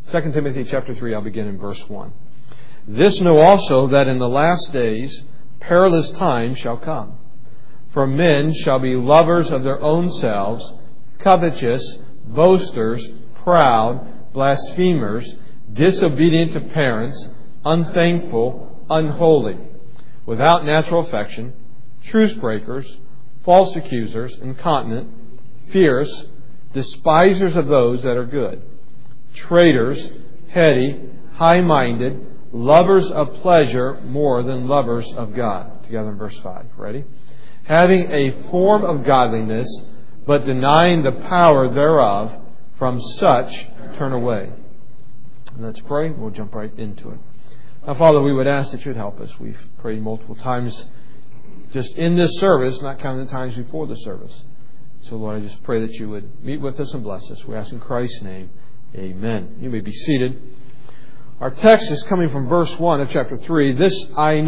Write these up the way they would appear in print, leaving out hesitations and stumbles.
2 Timothy chapter 3, I'll begin in verse 1. This know also that in the last days perilous times shall come. For men shall be lovers of their own selves, covetous, boasters, proud, blasphemers, disobedient to parents, unthankful, unholy, without natural affection, truce breakers, false accusers, incontinent, fierce, despisers of those that are good, traitors, heady, high-minded, lovers of pleasure more than lovers of God. Together in verse 5. Ready? Having a form of godliness, but denying the power thereof, from such turn away. And let's pray. We'll jump right into it. Now, Father, we would ask that you'd help us. We've prayed multiple times just in this service, not counting the times before the service. So, Lord, I just pray that you would meet with us and bless us. We ask in Christ's name. Amen. You may be seated. Our text is coming from verse 1 of chapter 3. This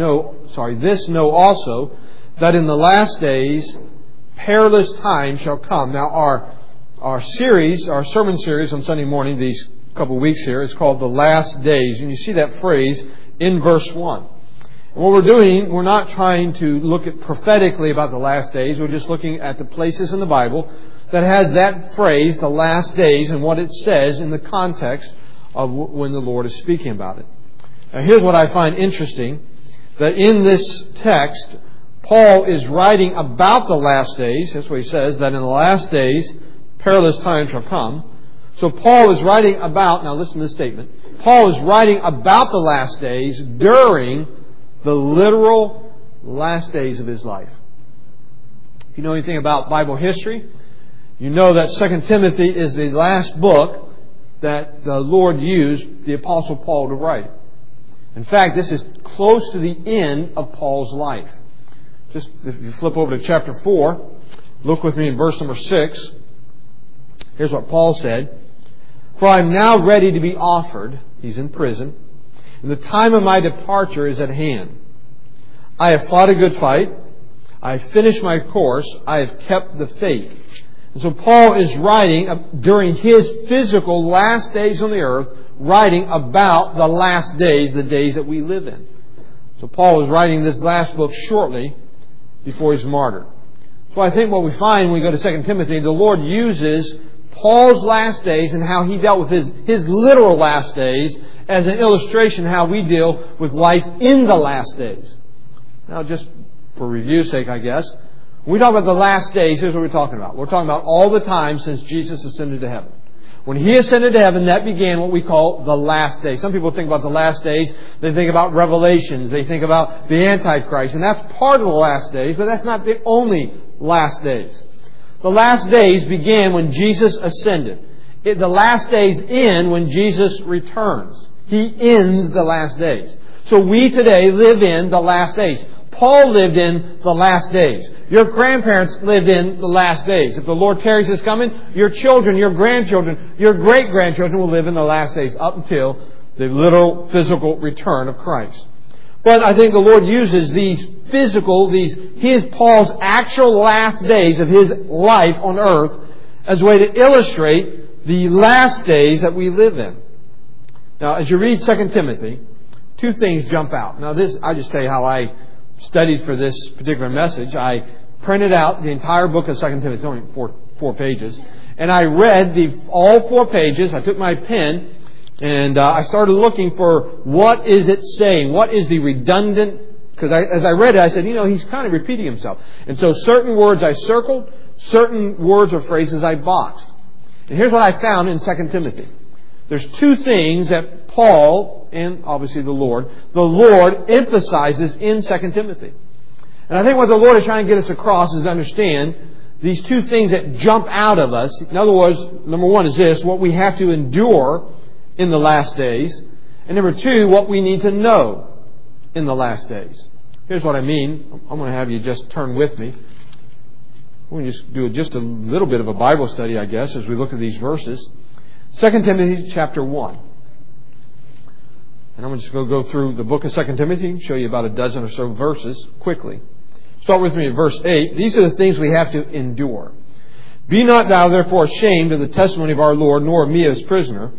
know also, that in the last days perilous times shall come. Now, our sermon series on Sunday morning, these couple of weeks here, is called The Last Days. And you see that phrase in verse 1. And what we're doing, we're not trying to look at prophetically about the last days. We're just looking at the places in the Bible that has that phrase, the last days, and what it says in the context of when the Lord is speaking about it. Now, here's what I find interesting, that in this text, Paul is writing about the last days. That's what he says, that in the last days, perilous times shall come. So Paul is writing about, now listen to this statement, Paul is writing about the last days during the literal last days of his life. If you know anything about Bible history, you know that 2 Timothy is the last book that the Lord used the Apostle Paul to write. In fact, this is close to the end of Paul's life. Just if you flip over to chapter 4, look with me in verse number 6. Here's what Paul said. For I am now ready to be offered. He's in prison. And the time of my departure is at hand. I have fought a good fight. I have finished my course. I have kept the faith. And so Paul is writing during his physical last days on the earth, writing about the last days, the days that we live in. So Paul is writing this last book shortly before he's martyred. So I think what we find when we go to 2 Timothy, the Lord uses Paul's last days and how he dealt with his literal last days as an illustration how we deal with life in the last days. Now, just for review's sake, I guess, when we talk about the last days, here's what we're talking about. We're talking about all the time since Jesus ascended to heaven. When He ascended to heaven, that began what we call the last days. Some people think about the last days, they think about Revelations, they think about the Antichrist, and that's part of the last days, but that's not the only last days. The last days began when Jesus ascended. The last days end when Jesus returns. He ends the last days. So we today live in the last days. Paul lived in the last days. Your grandparents lived in the last days. If the Lord tarries His coming, your children, your grandchildren, your great-grandchildren will live in the last days up until the literal physical return of Christ. But I think the Lord uses Paul's actual last days of his life on earth as a way to illustrate the last days that we live in. Now, as you read 2 Timothy, two things jump out. Now, I'll just tell you how I studied for this particular message. I printed out the entire book of 2 Timothy. It's only four pages. And I read all 4 pages. I took my pen and I started looking for what is it saying? What is the redundant? Because as I read it, I said, he's kind of repeating himself. And so certain words I circled, certain words or phrases I boxed. And here's what I found in 2 Timothy. There's 2 things that Paul, and obviously the Lord emphasizes in 2 Timothy. And I think what the Lord is trying to get us across is to understand these 2 things that jump out of us. In other words, number 1 is this, what we have to endure in the last days. And number 2, what we need to know in the last days. Here's what I mean. I'm going to have you just turn with me. We're going to just do just a little bit of a Bible study, I guess, as we look at these verses. 2 Timothy chapter 1. And I'm just going to go through the book of 2 Timothy, show you about a dozen or so verses quickly. Start with me in verse 8. These are the things we have to endure. Be not thou therefore ashamed of the testimony of our Lord, nor of me as prisoner,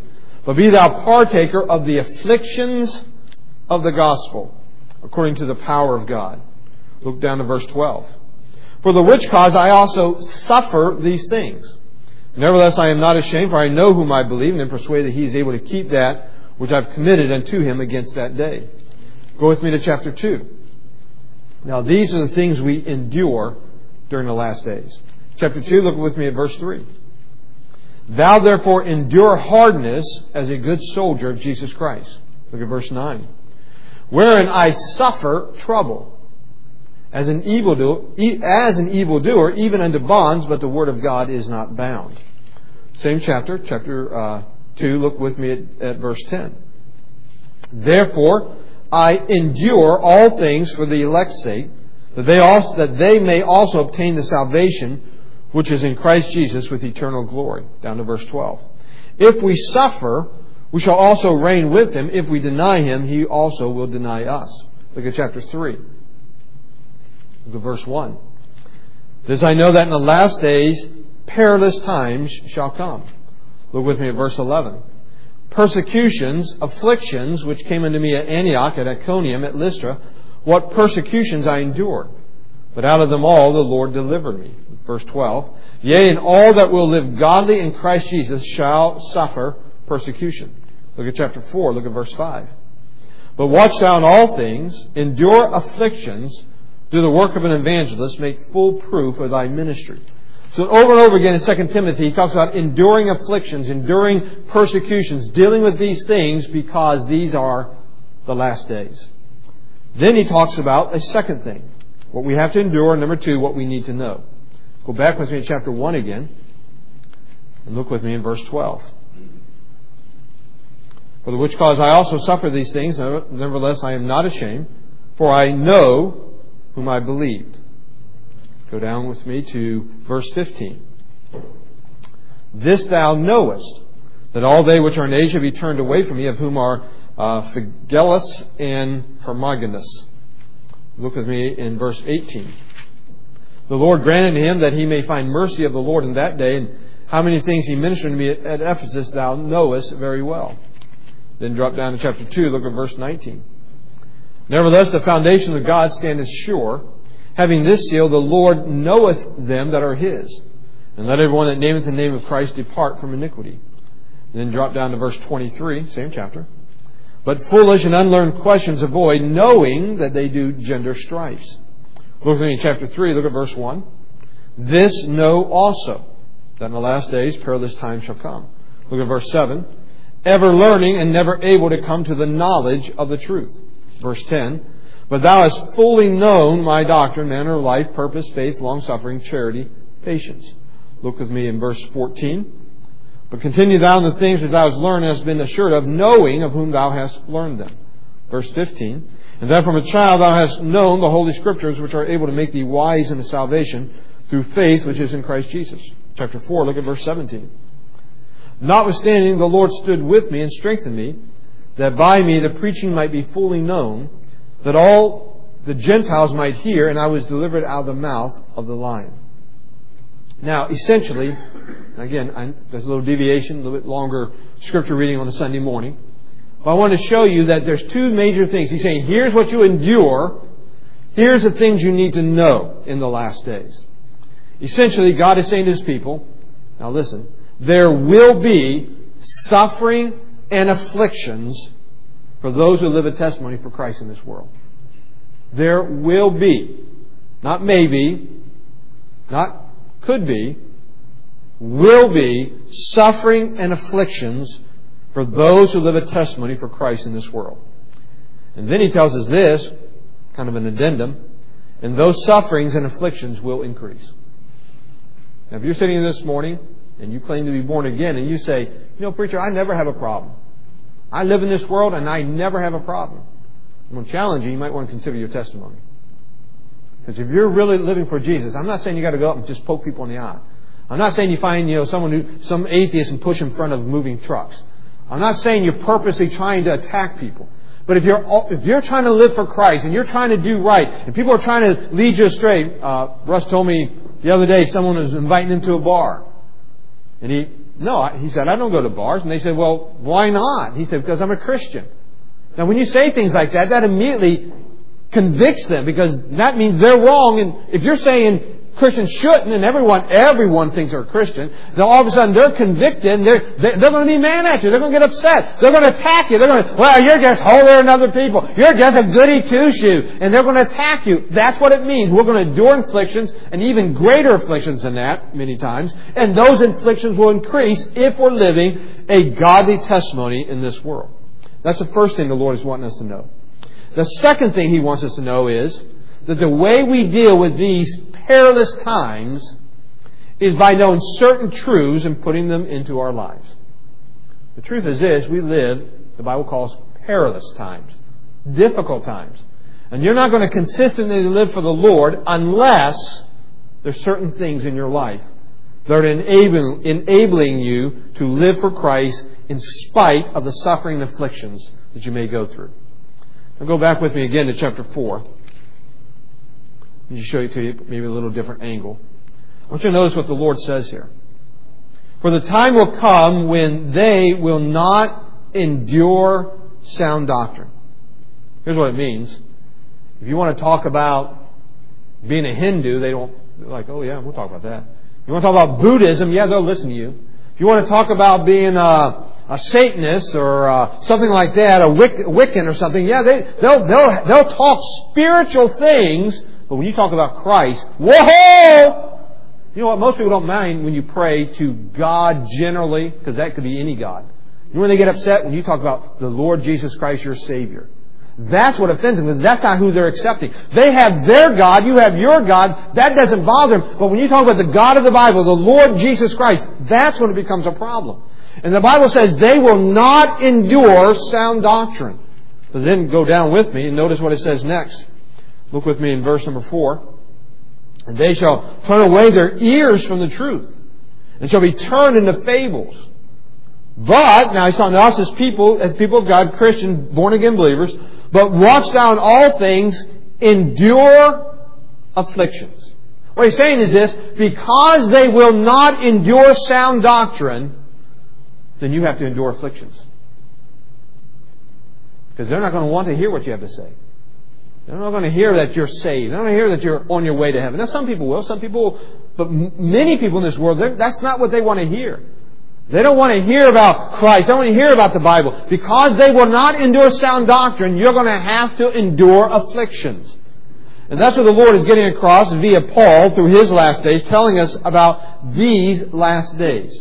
But be thou partaker of the afflictions of the gospel, according to the power of God. Look down to verse 12. For the which cause I also suffer these things. Nevertheless, I am not ashamed, for I know whom I believe, and am persuaded that He is able to keep that which I have committed unto Him against that day. Go with me to chapter 2. Now, these are the things we endure during the last days. Chapter 2, look with me at verse 3. Thou therefore endure hardness as a good soldier of Jesus Christ. Look at verse 9. Wherein I suffer trouble as an evildoer, even unto bonds, but the word of God is not bound. Same chapter, chapter 2, look with me at verse 10. Therefore I endure all things for the elect's sake, that they may also obtain the salvation which is in Christ Jesus with eternal glory. Down to verse 12. If we suffer, we shall also reign with Him. If we deny Him, He also will deny us. Look at chapter 3. Look at verse 1. This I know that in the last days perilous times shall come. Look with me at verse 11. Persecutions, afflictions, which came unto me at Antioch, at Iconium, at Lystra, what persecutions I endured. But out of them all the Lord delivered me. Verse 12. Yea, and all that will live godly in Christ Jesus shall suffer persecution. Look at chapter 4. Look at verse 5. But watch thou in all things, endure afflictions, do the work of an evangelist, make full proof of thy ministry. So over and over again in 2 Timothy, he talks about enduring afflictions, enduring persecutions, dealing with these things because these are the last days. Then he talks about a second thing, what we have to endure, and number 2, what we need to know. Go back with me to chapter 1 again, and look with me in verse 12. For the which cause I also suffer these things, nevertheless I am not ashamed, for I know whom I believed. Go down with me to verse 15. This thou knowest, that all they which are in Asia be turned away from me, of whom are Phygellus and Hermogenes. Look with me in verse 18. The Lord granted him that he may find mercy of the Lord in that day, and how many things he ministered to me at Ephesus thou knowest very well. Then drop down to chapter 2, look at verse 19. Nevertheless, the foundation of God standeth sure, having this seal, the Lord knoweth them that are His. And let everyone that nameth the name of Christ depart from iniquity. And then drop down to verse 23, same chapter. But foolish and unlearned questions avoid, knowing that they do gender strifes. Look with me in chapter 3, look at verse 1. This know also, that in the last days perilous times shall come. Look at verse 7. Ever learning and never able to come to the knowledge of the truth. Verse 10. But thou hast fully known my doctrine, manner of life, purpose, faith, long-suffering, charity, patience. Look with me in verse 14. But continue thou in the things which thou hast learned and hast been assured of, knowing of whom thou hast learned them. Verse 15. And that from a child thou hast known the Holy Scriptures, which are able to make thee wise unto salvation through faith which is in Christ Jesus. Chapter 4, look at verse 17. Notwithstanding, the Lord stood with me and strengthened me, that by me the preaching might be fully known, that all the Gentiles might hear, and I was delivered out of the mouth of the lion. Now, essentially, again, there's a little deviation, a little bit longer scripture reading on a Sunday morning. But I want to show you that there's two major things. He's saying, here's what you endure. Here's the things you need to know in the last days. Essentially, God is saying to His people, now listen, there will be suffering and afflictions for those who live a testimony for Christ in this world. There will be, not maybe, not could be, will be suffering and afflictions for those who live a testimony for Christ in this world. And then he tells us this, kind of an addendum, and those sufferings and afflictions will increase. Now, if you're sitting here this morning and you claim to be born again and you say, preacher, I never have a problem. I live in this world and I never have a problem. I'm going to challenge you. You might want to consider your testimony. Because if you're really living for Jesus, I'm not saying you got to go up and just poke people in the eye. I'm not saying you find, some atheist and push in front of moving trucks. I'm not saying you're purposely trying to attack people. But if you're trying to live for Christ and you're trying to do right and people are trying to lead you astray, Russ told me the other day someone was inviting him to a bar. And no, he said, I don't go to bars. And they said, well, why not? He said, because I'm a Christian. Now, when you say things like that, that immediately convicts them, because that means they're wrong. And if you're saying Christians shouldn't, and everyone thinks they're a Christian, then all of a sudden they're convicted, and they're going to be mad at you. They're going to get upset. They're going to attack you. They're going to, well, you're just holier than other people. You're just a goody two-shoe. And they're going to attack you. That's what it means. We're going to endure afflictions, and even greater afflictions than that, many times. And those afflictions will increase if we're living a godly testimony in this world. That's the first thing the Lord is wanting us to know. The second thing He wants us to know is that the way we deal with these perilous times is by knowing certain truths and putting them into our lives. The truth is this: we live, the Bible calls, perilous times, difficult times. And you're not going to consistently live for the Lord unless there's certain things in your life that are enabling you to live for Christ in spite of the suffering and afflictions that you may go through. Now go back with me again to chapter 4. Let me show it to you maybe a little different angle. I want you to notice what the Lord says here. For the time will come when they will not endure sound doctrine. Here's what it means. If you want to talk about being a Hindu, they're like, oh yeah, we'll talk about that. If you want to talk about Buddhism, yeah, they'll listen to you. If you want to talk about being a Satanist or something like that, a Wiccan or something, yeah, they'll talk spiritual things. But when you talk about Christ, whoa! You know what? Most people don't mind when you pray to God generally, because that could be any God. You know when they get upset? When you talk about the Lord Jesus Christ, your Savior. That's what offends them, because that's not who they're accepting. They have their God, you have your God. That doesn't bother them. But when you talk about the God of the Bible, the Lord Jesus Christ, that's when it becomes a problem. And the Bible says they will not endure sound doctrine. But then go down with me and notice what it says next. Look with me in verse number 4. And they shall turn away their ears from the truth, and shall be turned into fables. But, now he's talking to us as people of God, Christian, born-again believers, but watch thou in all things, endure afflictions. What he's saying is this: because they will not endure sound doctrine, then you have to endure afflictions. Because they're not going to want to hear what you have to say. They're not going to hear that you're saved. They're not going to hear that you're on your way to heaven. Now, some people will. But many people in this world, that's not what they want to hear. They don't want to hear about Christ. They don't want to hear about the Bible. Because they will not endure sound doctrine, you're going to have to endure afflictions. And that's what the Lord is getting across via Paul through his last days, telling us about these last days.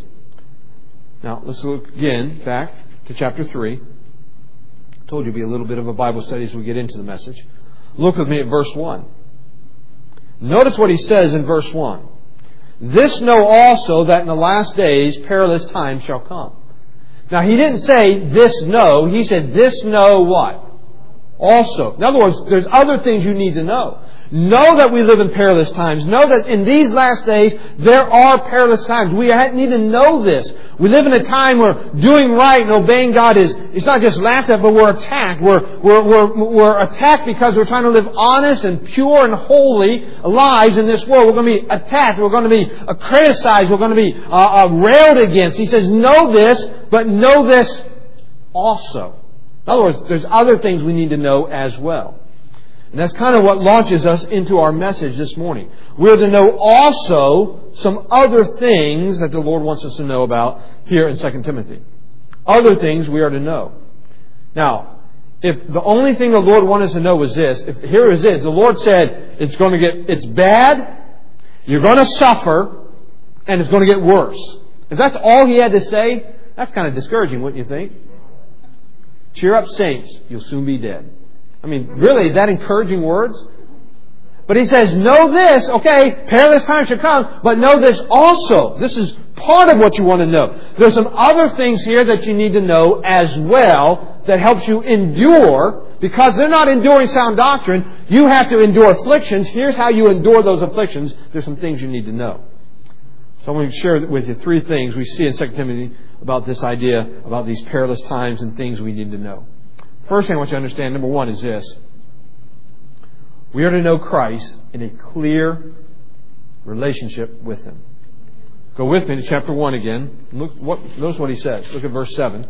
Now, let's look again back to chapter 3. I told you it'd be a little bit of a Bible study as we get into the message. Look with me at verse 1. Notice what he says in verse 1. This know also that in the last days perilous times shall come. Now he didn't say this know. He said this know what? Also. In other words, there's other things you need to know. Know that we live in perilous times. Know that in these last days there are perilous times. We need to know this. We live in a time where doing right and obeying God it's not just laughed at, but we're attacked. We're attacked because we're trying to live honest and pure and holy lives in this world. We're going to be attacked. We're going to be criticized. We're going to be railed against. He says, know this, but know this also. In other words, there's other things we need to know as well. And that's kind of what launches us into our message this morning. We're to know also some other things that the Lord wants us to know about here in 2 Timothy. Other things we are to know. Now, if the only thing the Lord wanted us to know was this, here it is. The Lord said it's bad, you're going to suffer, and it's going to get worse. If that's all He had to say, that's kind of discouraging, wouldn't you think? Cheer up, saints, you'll soon be dead. I mean, really, is that encouraging words? But he says, know this, okay, perilous times shall come, but know this also. This is part of what you want to know. There's some other things here that you need to know as well that helps you endure, because they're not enduring sound doctrine. You have to endure afflictions. Here's how you endure those afflictions. There's some things you need to know. So I'm going to share with you 3 things we see in 2 Timothy about this idea, about these perilous times and things we need to know. First thing I want you to understand, number 1, is this. We are to know Christ in a clear relationship with Him. Go with me to chapter 1 again. Notice what he says. Look at verse 7.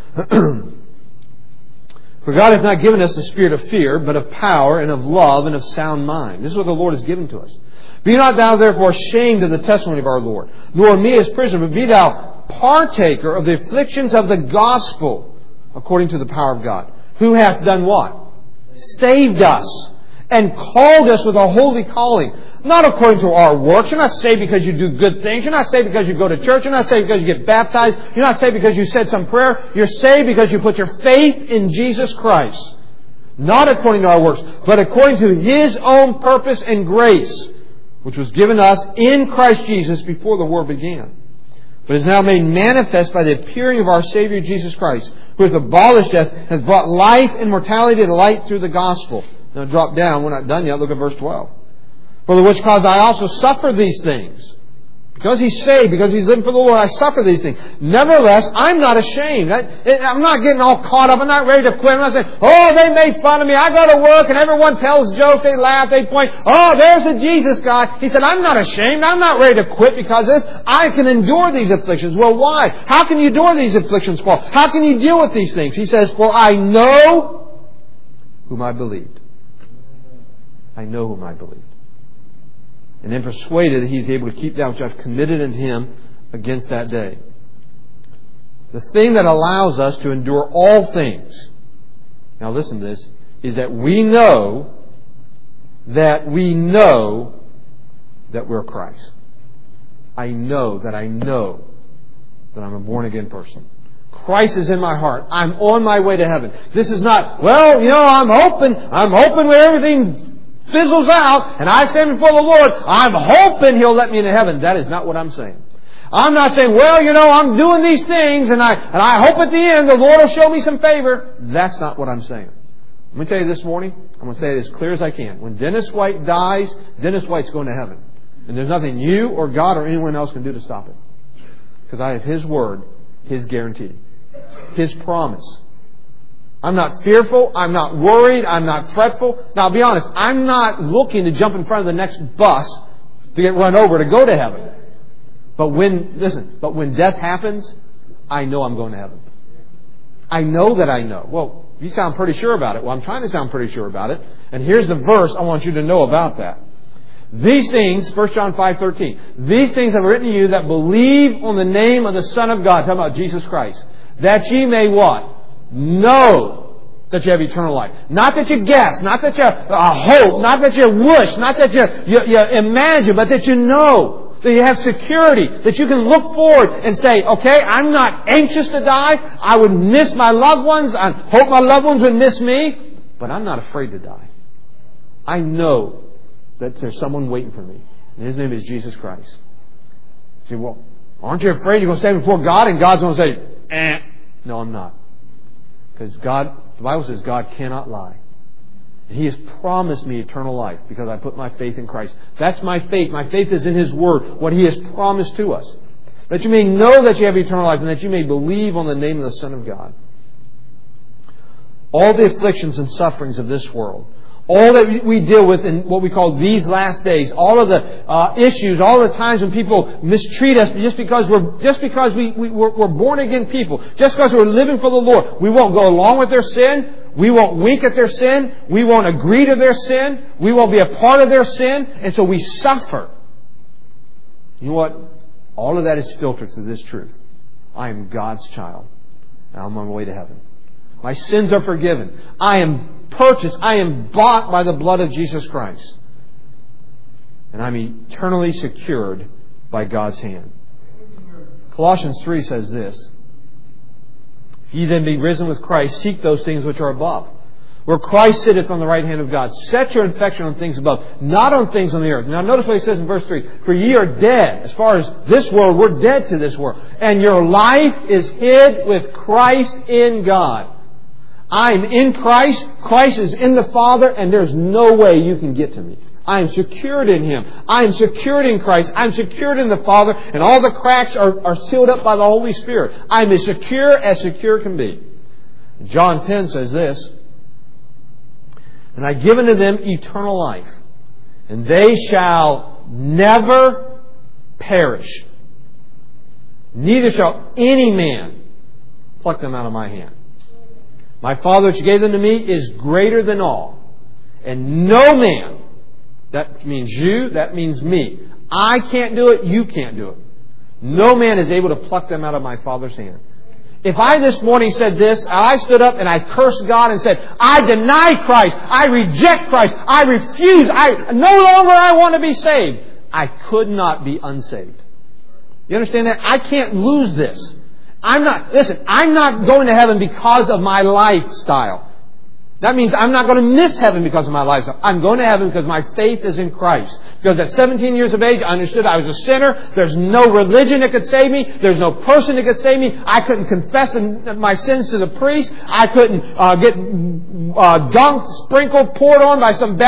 For God hath not given us the spirit of fear, but of power and of love and of sound mind. This is what the Lord has given to us. Be not thou therefore ashamed of the testimony of our Lord, nor me as prisoner, but be thou partaker of the afflictions of the gospel, according to the power of God, who hath done what? Saved us, and called us with a holy calling, not according to our works. You're not saved because you do good things. You're not saved because you go to church. You're not saved because you get baptized. You're not saved because you said some prayer. You're saved because you put your faith in Jesus Christ. Not according to our works, but according to His own purpose and grace, which was given us in Christ Jesus before the world began, but is now made manifest by the appearing of our Savior Jesus Christ, who hath abolished death, has brought life and mortality to light through the gospel. Now drop down. We're not done yet. Look at verse 12. For the which cause I also suffer these things. Because he's saved, because he's living for the Lord, I suffer these things. Nevertheless, I'm not ashamed. I'm not getting all caught up. I'm not ready to quit. I'm not saying, oh, they made fun of me. I go to work and everyone tells jokes. They laugh. They point. Oh, there's a Jesus guy. He said, I'm not ashamed. I'm not ready to quit because of this. I can endure these afflictions. Well, why? How can you endure these afflictions, Paul? How can you deal with these things? He says, for I know whom I believed. I know whom I believed. And then persuaded that He's able to keep that which I've committed unto Him against that day. The thing that allows us to endure all things, now listen to this, is that we know that we're Christ. I know that I'm a born again person. Christ is in my heart. I'm on my way to heaven. This is not, well, I'm hoping when everything fizzles out and I stand before the Lord, I'm hoping He'll let me into heaven. That is not what I'm saying. I'm not saying, well, I'm doing these things and I hope at the end the Lord will show me some favor. That's not what I'm saying. Let me tell you this morning, I'm going to say it as clear as I can. When Dennis White dies, Dennis White's going to heaven. And there's nothing you or God or anyone else can do to stop it. Because I have His word, His guarantee, His promise. I'm not fearful. I'm not worried. I'm not fretful. Now, I'll be honest. I'm not looking to jump in front of the next bus to get run over to go to heaven. But when death happens, I know I'm going to heaven. I know that I know. Well, you sound pretty sure about it. Well, I'm trying to sound pretty sure about it. And here's the verse I want you to know about that. These things, 1 John 5:13, these things I've written to you that believe on the name of the Son of God, talking about Jesus Christ, that ye may what? Know that you have eternal life. Not that you guess, not that you hope, not that you wish, not that you imagine, but that you know, that you have security, that you can look forward and say, okay, I'm not anxious to die. I would miss my loved ones. I hope my loved ones would miss me, but I'm not afraid to die. I know that there's someone waiting for me, and His name is Jesus Christ. You say, well, aren't you afraid you're going to stand before God and God's going to say, No, I'm not. Because the Bible says God cannot lie. And He has promised me eternal life because I put my faith in Christ. That's my faith. My faith is in His Word, what He has promised to us. That you may know that you have eternal life and that you may believe on the name of the Son of God. All the afflictions and sufferings of this world, all that we deal with in what we call these last days, all of the issues, all the times when people mistreat us just because we're born again people, just because we're living for the Lord. We won't go along with their sin. We won't wink at their sin. We won't agree to their sin. We won't be a part of their sin. And so we suffer. You know what? All of that is filtered through this truth. I am God's child. And I'm on my way to heaven. My sins are forgiven. I am purchased. I am bought by the blood of Jesus Christ. And I'm eternally secured by God's hand. Colossians 3 says this. If ye then be risen with Christ, seek those things which are above, where Christ sitteth on the right hand of God. Set your affection on things above, not on things on the earth. Now notice what he says in verse 3. For ye are dead. As far as this world, we're dead to this world. And your life is hid with Christ in God. I'm in Christ. Christ is in the Father. And there's no way you can get to me. I am secured in Him. I am secured in Christ. I'm secured in the Father. And all the cracks are sealed up by the Holy Spirit. I'm as secure can be. John 10 says this. And I give unto them eternal life. And they shall never perish. neither shall any man pluck them out of my hand. My Father which gave them to me is greater than all. And no man, that means you, that means me. I can't do it, you can't do it. No man is able to pluck them out of my Father's hand. If I this morning said this, I stood up and I cursed God and said, I deny Christ, I reject Christ, I refuse, no longer I want to be saved, I could not be unsaved. You understand that? I can't lose this. I'm not going to heaven because of my lifestyle. That means I'm not going to miss heaven because of my lifestyle. I'm going to heaven because my faith is in Christ. Because at 17 years of age, I understood I was a sinner. There's no religion that could save me. There's no person that could save me. I couldn't confess my sins to the priest. I couldn't get dunked, sprinkled, poured on by some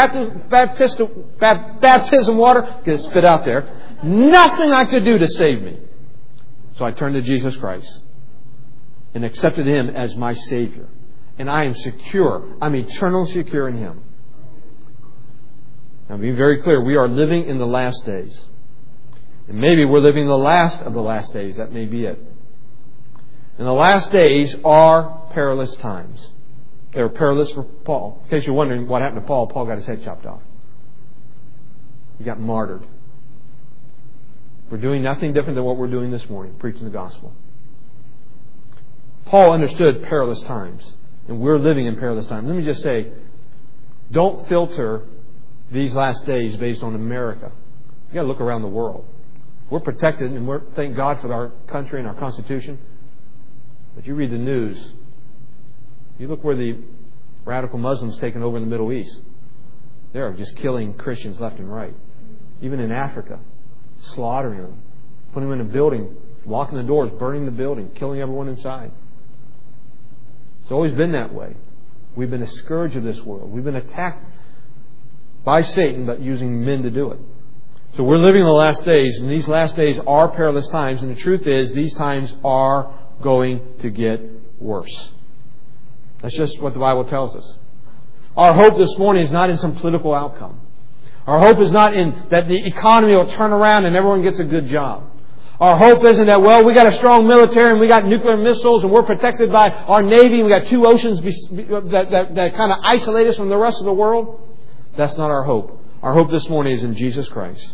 baptism water. Get it spit out there. Nothing I could do to save me. So I turned to Jesus Christ and accepted Him as my Savior. And I am secure. I'm eternally secure in Him. Now, be very clear. We are living in the last days. And maybe we're living the last of the last days. That may be it. And the last days are perilous times. They were perilous for Paul. In case you're wondering what happened to Paul, Paul got his head chopped off. He got martyred. We're doing nothing different than what we're doing this morning, preaching the gospel. Paul understood perilous times. And we're living in perilous times. Let me just say, don't filter these last days based on America. You've got to look around the world. We're protected, and thank God for our country and our Constitution. But you read the news. You look where the radical Muslims taken over in the Middle East. They are just killing Christians left and right. Even in Africa. Slaughtering them. Putting them in a building. Locking the doors. Burning the building. Killing everyone inside. It's always been that way. We've been a scourge of this world. We've been attacked by Satan, but using men to do it. So we're living in the last days, and these last days are perilous times, and the truth is these times are going to get worse. That's just what the Bible tells us. Our hope this morning is not in some political outcome. Our hope is not in that the economy will turn around and everyone gets a good job. Our hope isn't that, well, we got a strong military and we got nuclear missiles and we're protected by our Navy and we got two oceans that kind of isolate us from the rest of the world. That's not our hope. Our hope this morning is in Jesus Christ.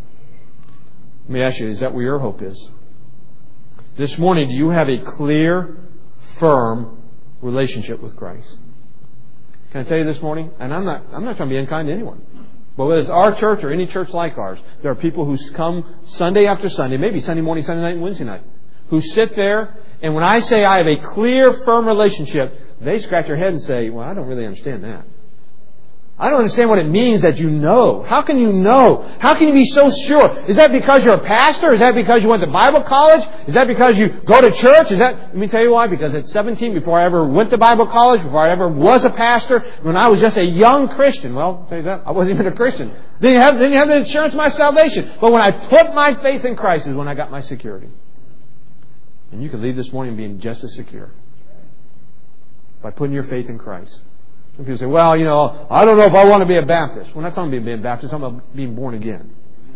Let me ask you, is that where your hope is? This morning, do you have a clear, firm relationship with Christ? Can I tell you this morning? And I'm not trying to be unkind to anyone. But whether it's our church or any church like ours, there are people who come Sunday after Sunday, maybe Sunday morning, Sunday night, and Wednesday night, who sit there, and when I say I have a clear, firm relationship, they scratch their head and say, well, I don't really understand that. I don't understand what it means that you know. How can you know? How can you be so sure? Is that because you're a pastor? Is that because you went to Bible college? Is that because you go to church? Let me tell you why. Because at 17, before I ever went to Bible college, before I ever was a pastor, when I was just a young Christian, well, I'll tell you that, I wasn't even a Christian. Then you have the insurance of my salvation. But when I put my faith in Christ is when I got my security. And you can leave this morning being just as secure. By putting your faith in Christ. Some people say, well, I don't know if I want to be a Baptist. We're not talking about being a Baptist. We're talking about being born again.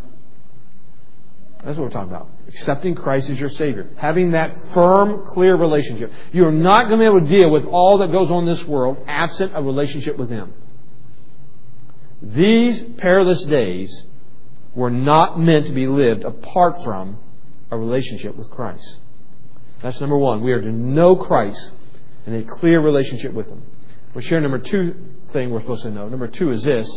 That's what we're talking about. Accepting Christ as your Savior. Having that firm, clear relationship. You're not going to be able to deal with all that goes on in this world absent a relationship with Him. These perilous days were not meant to be lived apart from a relationship with Christ. That's number one. We are to know Christ and a clear relationship with Him. We'll share number two thing we're supposed to know. Number two is this.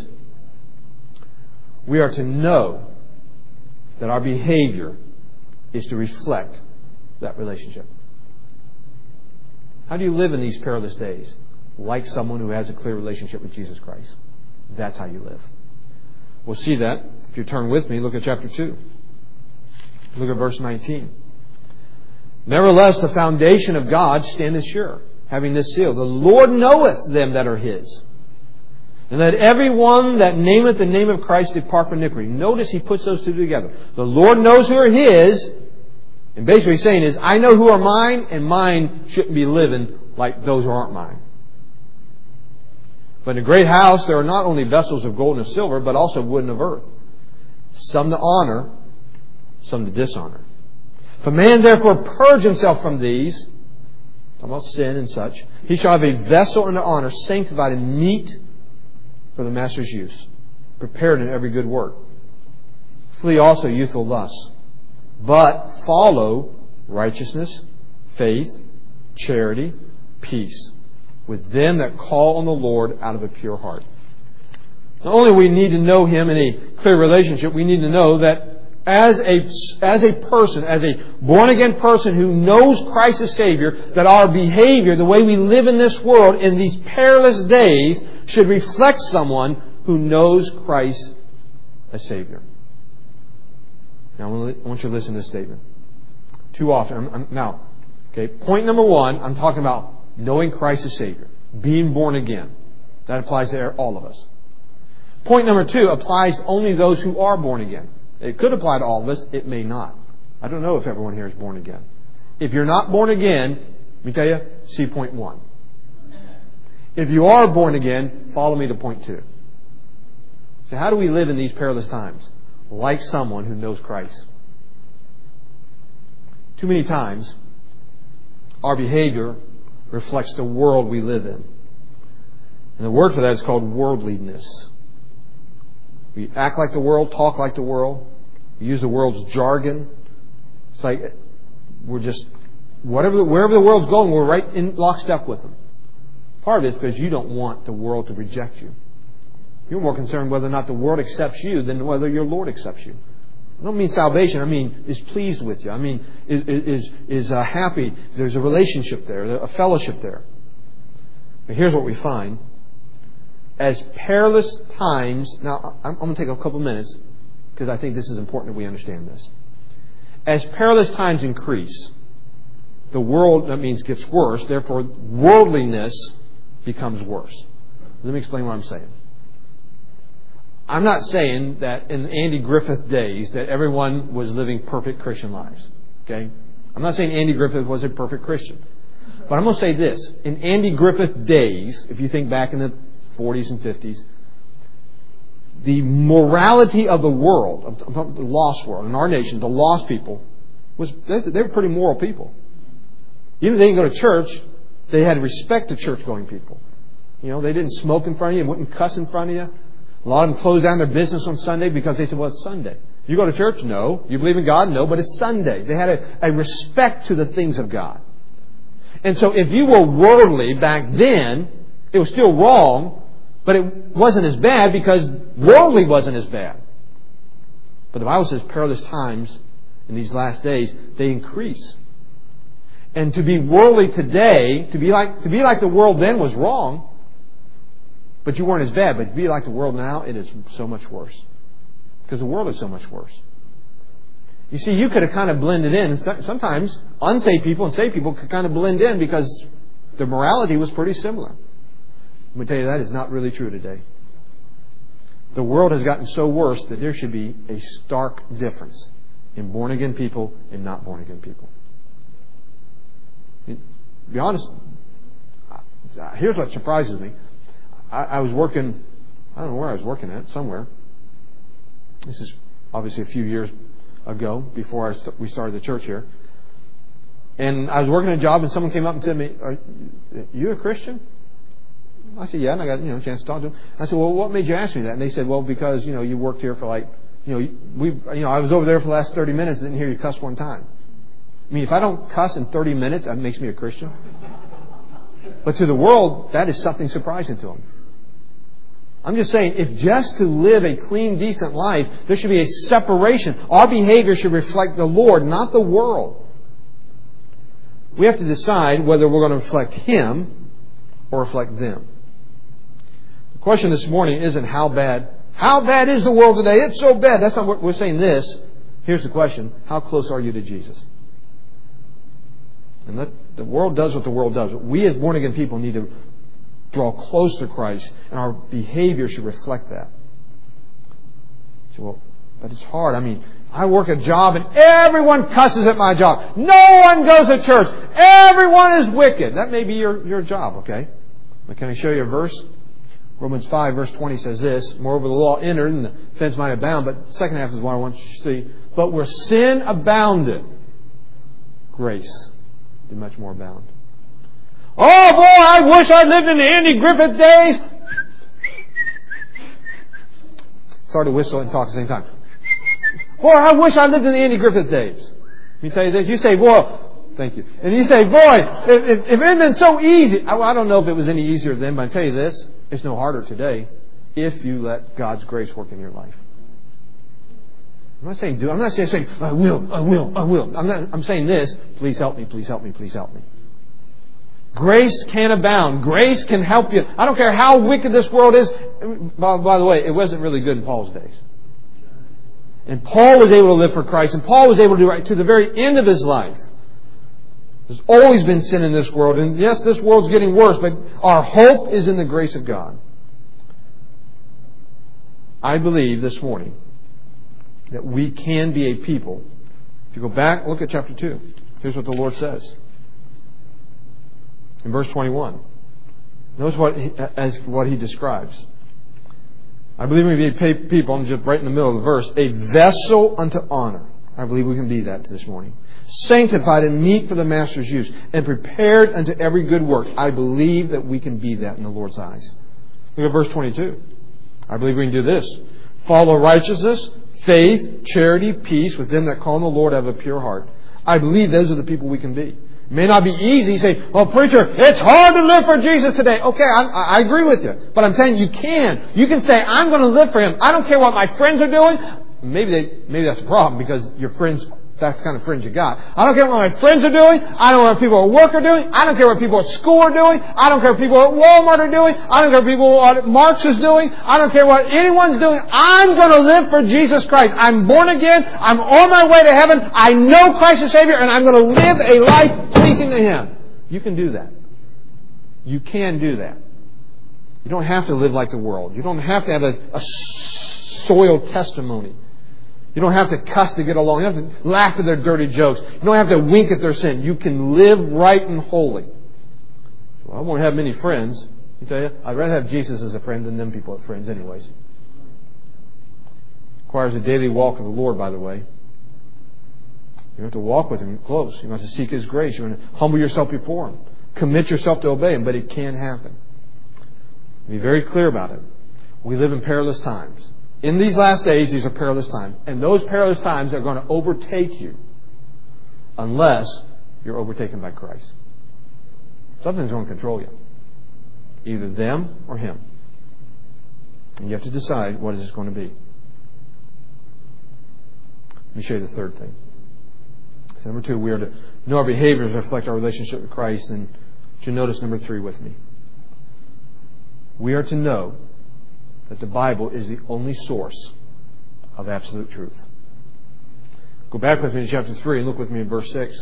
We are to know that our behavior is to reflect that relationship. How do you live in these perilous days? Like someone who has a clear relationship with Jesus Christ. That's how you live. We'll see that. If you turn with me, look at chapter 2. Look at verse 19. Nevertheless, the foundation of God standeth sure, having this seal. The Lord knoweth them that are His. And let every one that nameth the name of Christ depart from iniquity. Notice he puts those two together. The Lord knows who are His. And basically what he's saying is, I know who are mine, and mine shouldn't be living like those who aren't mine. But in a great house there are not only vessels of gold and silver, but also wood and of earth. Some to honor, some to dishonor. If a man therefore purge himself from these, talking about sin and such, he shall have a vessel unto honor, sanctified and meet for the master's use, prepared in every good work. Flee also youthful lusts, but follow righteousness, faith, charity, peace, with them that call on the Lord out of a pure heart. Not only do we need to know Him in a clear relationship, we need to know that as a person, as a born-again person who knows Christ as Savior, that our behavior, the way we live in this world in these perilous days, should reflect someone who knows Christ as Savior. Now, I want you to listen to this statement. Too often, point number one, I'm talking about knowing Christ as Savior, being born again. That applies to all of us. Point number two applies only to those who are born again. It could apply to all of us. It may not. I don't know if everyone here is born again. If you're not born again, let me tell you, see point one. If you are born again, follow me to point two. So how do we live in these perilous times? Like someone who knows Christ. Too many times, our behavior reflects the world we live in. And the word for that is called worldliness. We act like the world, talk like the world. We use the world's jargon. It's like we're just, wherever the world's going, we're right in lockstep with them. Part of it is because you don't want the world to reject you. You're more concerned whether or not the world accepts you than whether your Lord accepts you. I don't mean salvation. I mean is pleased with you. I mean is happy. There's a relationship there, a fellowship there. But here's what we find. As perilous times... Now, I'm going to take a couple minutes because I think this is important that we understand this. As perilous times increase, the world, that means, gets worse. Therefore, worldliness becomes worse. Let me explain what I'm saying. I'm not saying that in Andy Griffith days that everyone was living perfect Christian lives. Okay? I'm not saying Andy Griffith was a perfect Christian. But I'm going to say this. In Andy Griffith days, if you think back in the 40s and 50s, the morality of the world, the lost world, in our nation, the lost people, they were pretty moral people. Even if they didn't go to church, they had respect to church-going people. You know, they didn't smoke in front of you, wouldn't cuss in front of you. A lot of them closed down their business on Sunday because they said, well, it's Sunday. You go to church? No. You believe in God? No, but it's Sunday. They had a respect to the things of God. And so if you were worldly back then, it was still wrong, but it wasn't as bad because worldly wasn't as bad. But the Bible says perilous times in these last days, they increase. And to be worldly today, to be like the world then was wrong, but you weren't as bad. But to be like the world now, it is so much worse. Because the world is so much worse. You see, you could have kind of blended in. Sometimes unsaved people and saved people could kind of blend in because the morality was pretty similar. Let me tell you, that is not really true today. The world has gotten so worse that there should be a stark difference in born-again people and not born-again people. To be honest, here's what surprises me. I was working, I don't know where I was working at, somewhere. This is obviously a few years ago, before we started the church here. And I was working a job and someone came up and said to me, "Are you a Christian?" I said, "Yeah," and I got a chance to talk to them. I said, "Well, what made you ask me that?" And they said, "Well, because you worked here for I was over there for the last 30 minutes and didn't hear you cuss one time." I mean, if I don't cuss in 30 minutes, that makes me a Christian. But to the world, that is something surprising to them. I'm just saying, if just to live a clean, decent life, there should be a separation. Our behavior should reflect the Lord, not the world. We have to decide whether we're going to reflect Him or reflect them. The question this morning isn't how bad is the world today? It's so bad. That's not what we're saying. Here's the question. How close are you to Jesus? And the world does what the world does. We as born-again people need to draw close to Christ, and our behavior should reflect that. So, well, but it's hard. I mean, I work a job and everyone cusses at my job. No one goes to church. Everyone is wicked. That may be your job, okay? But can I show you a verse? Romans 5, verse 20 says this: "Moreover, the law entered, and the offense might abound." But the second half is what I want you to see. "But where sin abounded, grace did much more abound. Oh boy, I wish I lived in the Andy Griffith days. Start to whistle and talk at the same time. Boy, I wish I lived in the Andy Griffith days. Let me tell you this. You say, boy, thank you. And you say, boy, if it had been so easy. I don't know if it was any easier then, but I tell you this. It's no harder today if you let God's grace work in your life. I'm not saying do. I'm not saying I will. I'm saying this. Please help me. Please help me. Please help me. Grace can abound. Grace can help you. I don't care how wicked this world is. By the way, it wasn't really good in Paul's days. And Paul was able to live for Christ. And Paul was able to do right to the very end of his life. There's always been sin in this world. And yes, this world's getting worse. But our hope is in the grace of God. I believe this morning that we can be a people. If you go back, look at chapter 2. Here's what the Lord says. In verse 21. Notice what He describes. I believe we can be a people, I'm just right in the middle of the verse, a vessel unto honor. I believe we can be that this morning. Sanctified and meet for the Master's use, and prepared unto every good work. I believe that we can be that in the Lord's eyes. Look at verse 22. I believe we can do this. Follow righteousness, faith, charity, peace with them that call on the Lord have a pure heart. I believe those are the people we can be. It may not be easy. You say, well, preacher, it's hard to live for Jesus today. Okay, I agree with you. But I'm saying you can. You can say, I'm going to live for Him. I don't care what my friends are doing. Maybe that's a problem because your friends, that's the kind of friends you got. I don't care what my friends are doing. I don't care what people at work are doing. I don't care what people at school are doing. I don't care what people at Walmart are doing. I don't care what people at Marx is doing. I don't care what anyone's doing. I'm going to live for Jesus Christ. I'm born again. I'm on my way to heaven. I know Christ is Savior, and I'm going to live a life pleasing to Him. You can do that. You can do that. You don't have to live like the world. You don't have to have a soiled testimony. You don't have to cuss to get along. You don't have to laugh at their dirty jokes. You don't have to wink at their sin. You can live right and holy. Well, I won't have many friends. I tell you, I'd rather have Jesus as a friend than them people as friends anyways. Requires a daily walk with the Lord, by the way. You have to walk with Him close. You have to seek His grace. You have to humble yourself before Him. Commit yourself to obey Him, but it can happen. Be very clear about it. We live in perilous times. In these last days, these are perilous times. And those perilous times are going to overtake you unless you're overtaken by Christ. Something's going to control you. Either them or Him. And you have to decide what is this going to be. Let me show you the third thing. So number 2, we are to know our behaviors reflect our relationship with Christ. And you notice number 3 with me. We are to know that the Bible is the only source of absolute truth. Go back with me to chapter 3 and look with me at verse 6.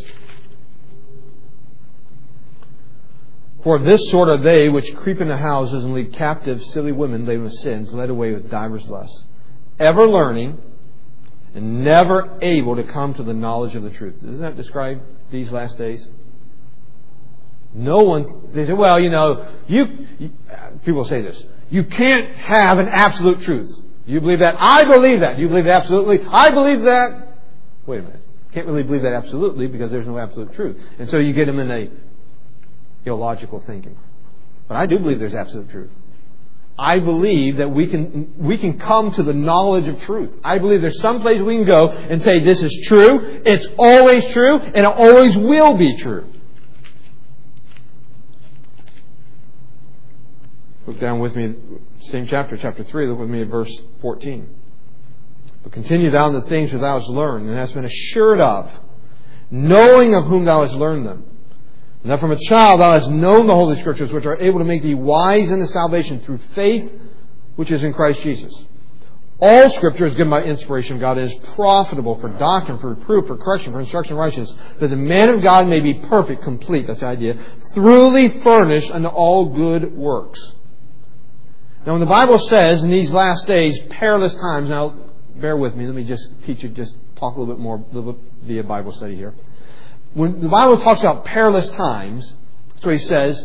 For of this sort are they which creep into houses and lead captive silly women laden with sins, led away with divers lusts, ever learning and never able to come to the knowledge of the truth. Doesn't that describe these last days? No one, they say, well, people say this. You can't have an absolute truth. Do you believe that? I believe that. Do you believe it absolutely? I believe that. Wait a minute. Can't really believe that absolutely because there's no absolute truth. And so you get them in a illogical thinking. But I do believe there's absolute truth. I believe that we can come to the knowledge of truth. I believe there's some place we can go and say this is true, it's always true, and it always will be true. Look down with me, same chapter, chapter 3. Look with me at verse 14. But continue thou in the things which thou hast learned, and hast been assured of, knowing of whom thou hast learned them. And that from a child thou hast known the Holy Scriptures, which are able to make thee wise unto salvation through faith which is in Christ Jesus. All Scripture is given by inspiration of God and is profitable for doctrine, for reproof, for correction, for instruction in righteousness, that the man of God may be perfect, complete, that's the idea, thoroughly furnished unto all good works. Now, when the Bible says in these last days, perilous times, now bear with me, let me just teach you, just talk a little bit more via Bible study here. When the Bible talks about perilous times, that's what He says,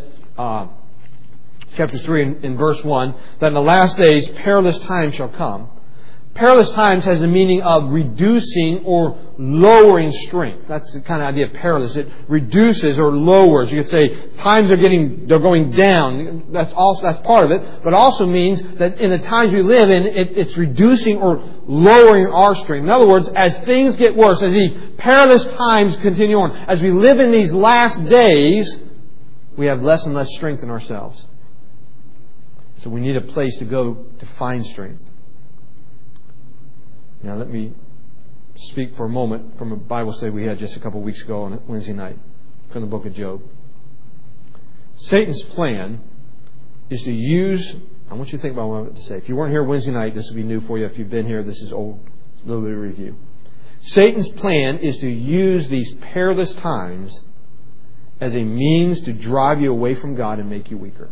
chapter 3 in verse 1, that in the last days perilous times shall come. Perilous times has the meaning of reducing or lowering strength. That's the kind of idea of perilous. It reduces or lowers. You could say times they're going down. That's part of it. But it also means that in the times we live in, it's reducing or lowering our strength. In other words, as things get worse, as these perilous times continue on, as we live in these last days, we have less and less strength in ourselves. So we need a place to go to find strength. Now let me speak for a moment from a Bible study we had just a couple of weeks ago on Wednesday night from the book of Job. Satan's plan is to use... I want you to think about what I'm about to say. If you weren't here Wednesday night, this will be new for you. If you've been here, this is old. A little bit of review. Satan's plan is to use these perilous times as a means to drive you away from God and make you weaker.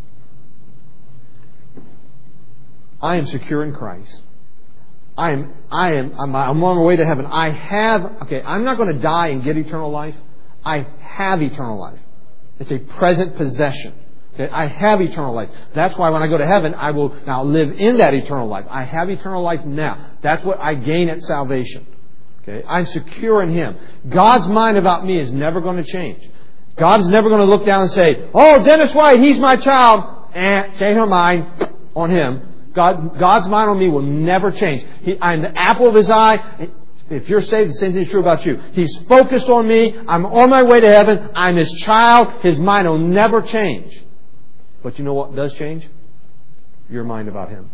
I am secure in Christ. I'm on my way to heaven. I'm not going to die and get eternal life. I have eternal life. It's a present possession. Okay? I have eternal life. That's why when I go to heaven, I will now live in that eternal life. I have eternal life now. That's what I gain at salvation. Okay? I'm secure in Him. God's mind about me is never going to change. God's never going to look down and say, "Oh, Dennis White, he's my child." Change my mind on him. God's mind on me will never change. I'm the apple of His eye. If you're saved, the same thing is true about you. He's focused on me. I'm on my way to heaven. I'm His child. His mind will never change. But you know what does change? Your mind about Him.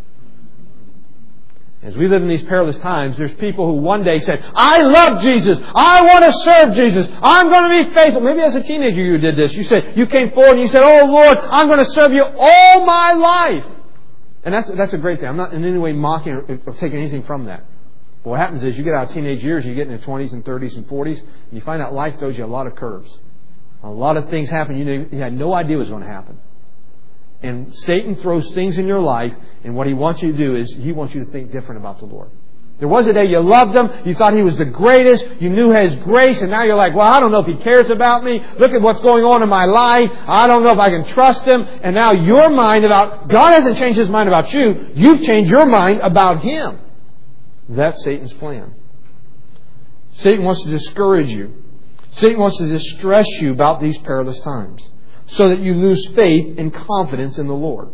As we live in these perilous times, there's people who one day said, "I love Jesus. I want to serve Jesus. I'm going to be faithful." Maybe as a teenager you did this. You came forward and you said, "Oh Lord, I'm going to serve You all my life." And that's a great thing. I'm not in any way mocking or taking anything from that. But what happens is you get out of teenage years, you get in the 20s and 30s and 40s, and you find out life throws you a lot of curves. A lot of things happen you had no idea was going to happen. And Satan throws things in your life, and what he wants you to do is he wants you to think different about the Lord. There was a day you loved Him, you thought He was the greatest, you knew His grace, and now you're like, "Well, I don't know if He cares about me. Look at what's going on in my life. I don't know if I can trust Him." And now your mind about... God hasn't changed His mind about you. You've changed your mind about Him. That's Satan's plan. Satan wants to discourage you. Satan wants to distress you about these perilous times so that you lose faith and confidence in the Lord.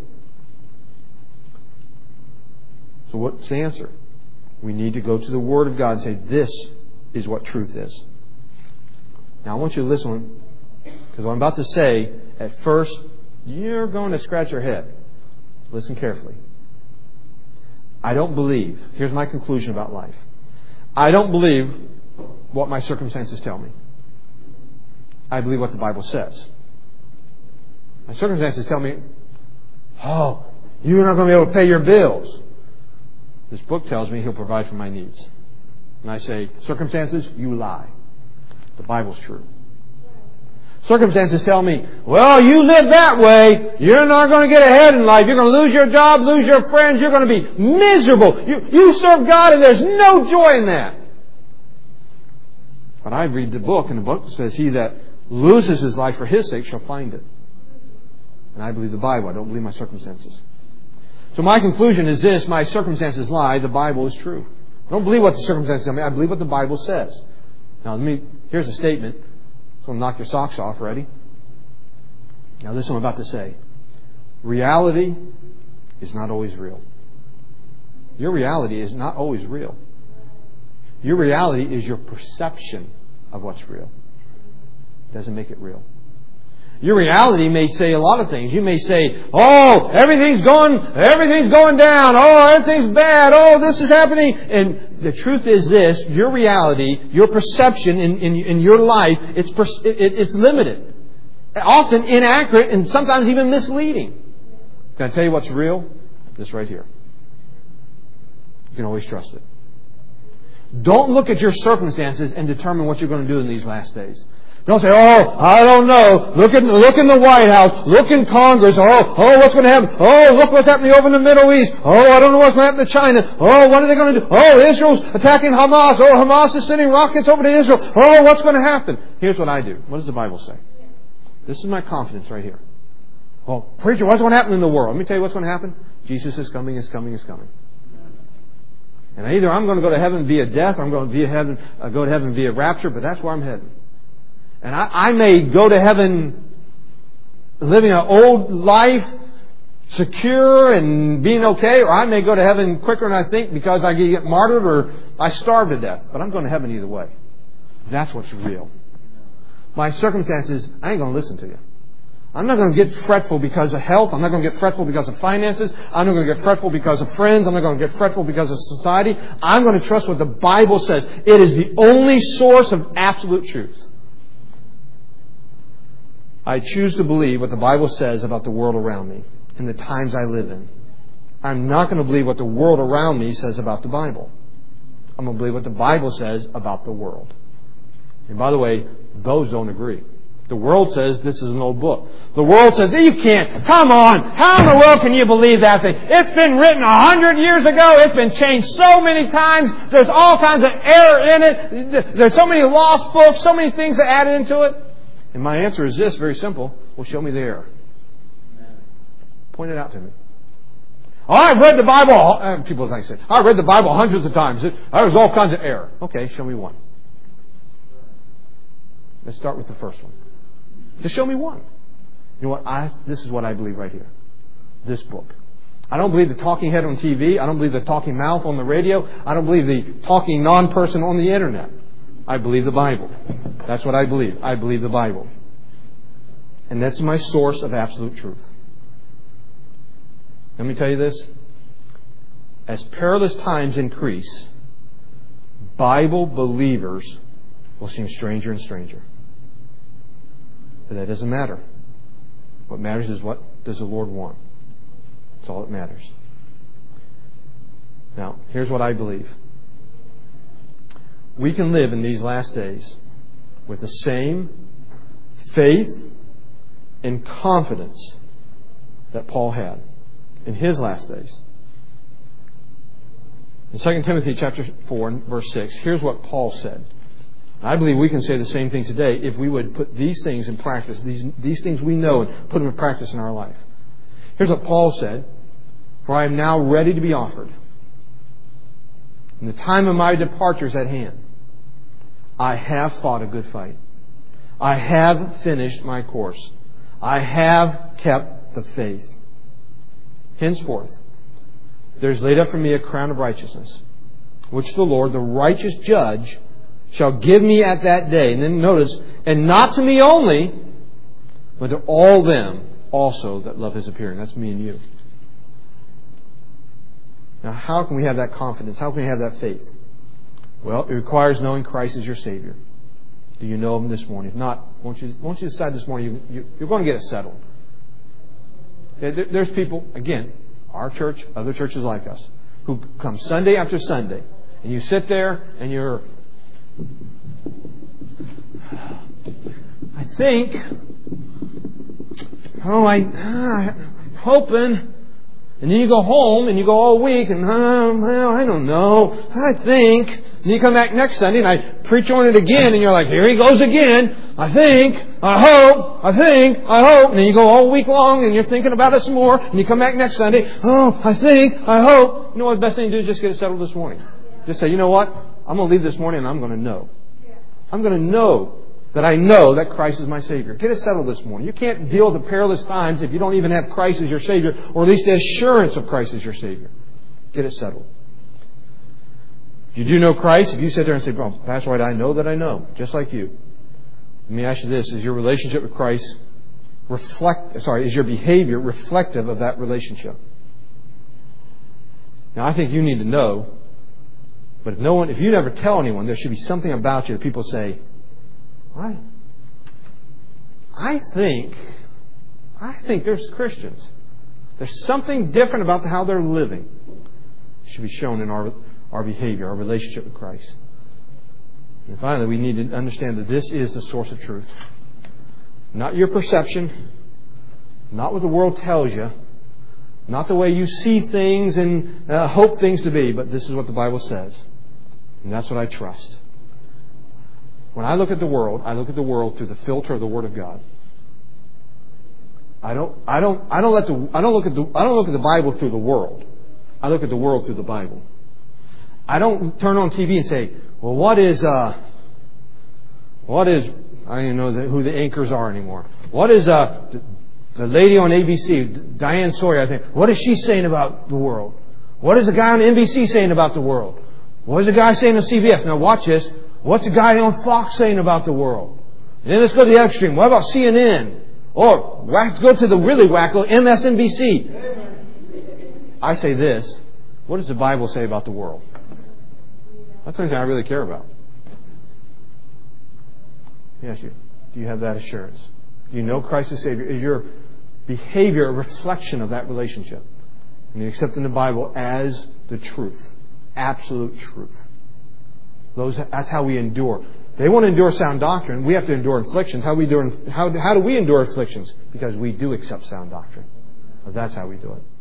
So what's the answer? We need to go to the Word of God and say, "This is what truth is." Now I want you to listen, because what I'm about to say, at first, you're going to scratch your head. Listen carefully. I don't believe, here's my conclusion about life. I don't believe what my circumstances tell me. I believe what the Bible says. My circumstances tell me, "Oh, you're not going to be able to pay your bills." This book tells me He'll provide for my needs. And I say, "Circumstances, you lie. The Bible's true." Circumstances tell me, "Well, you live that way, you're not going to get ahead in life. You're going to lose your job, lose your friends. You're going to be miserable. You serve God and there's no joy in that." But I read the book, and the book says, "He that loses his life for His sake shall find it." And I believe the Bible. I don't believe my circumstances. So my conclusion is this: my circumstances lie, the Bible is true. I don't believe what the circumstances tell me, I believe what the Bible says. Now here's a statement. It's going to knock your socks off. Ready? Now this is what I'm about to say. Reality is not always real. Your reality is not always real. Your reality is your perception of what's real. It doesn't make it real. Your reality may say a lot of things. You may say, "Oh, everything's going down. Oh, everything's bad. Oh, this is happening." And the truth is this: your reality, your perception in your life, it's limited, often inaccurate, and sometimes even misleading. Can I tell you what's real? This right here. You can always trust it. Don't look at your circumstances and determine what you're going to do in these last days. Don't say, "Oh, I don't know. Look in the White House. Look in Congress. Oh, what's going to happen? Oh, look what's happening over in the Middle East. Oh, I don't know what's going to happen to China. Oh, what are they going to do? Oh, Israel's attacking Hamas. Oh, Hamas is sending rockets over to Israel. Oh, what's going to happen?" Here's what I do. What does the Bible say? This is my confidence right here. "Well, preacher, what's going to happen in the world?" Let me tell you what's going to happen. Jesus is coming, is coming, is coming. And either I'm going to go to heaven via death or I'm going to go to heaven via rapture, but that's where I'm heading. And I may go to heaven living an old life, secure and being okay, or I may go to heaven quicker than I think because I get martyred or I starve to death. But I'm going to heaven either way. That's what's real. My circumstances, I ain't going to listen to you. I'm not going to get fretful because of health. I'm not going to get fretful because of finances. I'm not going to get fretful because of friends. I'm not going to get fretful because of society. I'm going to trust what the Bible says. It is the only source of absolute truth. I choose to believe what the Bible says about the world around me and the times I live in. I'm not going to believe what the world around me says about the Bible. I'm going to believe what the Bible says about the world. And by the way, those don't agree. The world says this is an old book. The world says, you can't. Come on. How in the world can you believe that thing? It's been written 100 years ago. It's been changed so many times. There's all kinds of error in it. There's so many lost books, so many things that added into it. And my answer is this, very simple. Well, show me the error. Point it out to me. Oh, I've read the Bible. People like say, I've read the Bible hundreds of times. There's all kinds of error. Okay, show me one. Let's start with the first one. Just show me one. You know what? This is what I believe right here. This book. I don't believe the talking head on TV. I don't believe the talking mouth on the radio. I don't believe the talking non-person on the internet. I believe the Bible. That's what I believe. I believe the Bible. And that's my source of absolute truth. Let me tell you this. As perilous times increase, Bible believers will seem stranger and stranger. But that doesn't matter. What matters is what does the Lord want. That's all that matters. Now, here's what I believe. We can live in these last days with the same faith and confidence that Paul had in his last days. In 2 Timothy chapter 4 and verse 6, here's what Paul said. I believe we can say the same thing today if we would put these things in practice, these things we know, and put them in practice in our life. Here's what Paul said. For I am now ready to be offered. And the time of my departure is at hand. I have fought a good fight. I have finished my course. I have kept the faith. Henceforth, there is laid up for me a crown of righteousness, which the Lord, the righteous judge, shall give me at that day. And then notice, and not to me only, but to all them also that love His appearing. That's me and you. Now, how can we have that confidence? How can we have that faith? Well, it requires knowing Christ as your Savior. Do you know Him this morning? If not, won't you decide this morning you're going to get it settled? There's people, again, our church, other churches like us, who come Sunday after Sunday, and you sit there and you're, I think, I'm hoping. And then you go home and you go all week and, well, I don't know. I think. And you come back next Sunday and I preach on it again and you're like, here he goes again. I think. I hope. I think. I hope. And then you go all week long and you're thinking about it some more. And you come back next Sunday. Oh, I think. I hope. You know what the best thing to do is just get it settled this morning. Just say, you know what? I'm going to leave this morning and I'm going to know. I'm going to know that I know that Christ is my Savior. Get it settled this morning. You can't deal with the perilous times if you don't even have Christ as your Savior, or at least the assurance of Christ as your Savior. Get it settled. If you do know Christ, if you sit there and say, "Well, Pastor White, I know that I know," just like you. Let me ask you this: is your relationship with Christ is your behavior reflective of that relationship? Now, I think you need to know. But if you never tell anyone, there should be something about you that people say, "Right? I think there's Christians. There's something different about how they're living." It should be shown in our behavior, our relationship with Christ. And finally, we need to understand that this is the source of truth. Not your perception, not what the world tells you, not the way you see things and hope things to be, but this is what the Bible says. And that's what I trust. When I look at the world, I look at the world through the filter of the Word of God. I don't look at the Bible through the world. I look at the world through the Bible. I don't turn on TV and say, well, what is, I don't even know who the anchors are anymore. What is, the lady on ABC, Diane Sawyer, I think, what is she saying about the world? What is the guy on NBC saying about the world? What is the guy saying on CBS? Now watch this. What's the guy on Fox saying about the world? And then let's go to the other extreme. What about CNN? Or let's go to the really wacko MSNBC. I say this. What does the Bible say about the world? That's the thing I really care about. Yes, you. Do you have that assurance? Do you know Christ as Savior? Is your behavior a reflection of that relationship? And you accept in the Bible as the truth. Absolute truth. That's how we endure. They want to endure sound doctrine. We have to endure afflictions. How do we endure afflictions? Because we do accept sound doctrine. That's how we do it.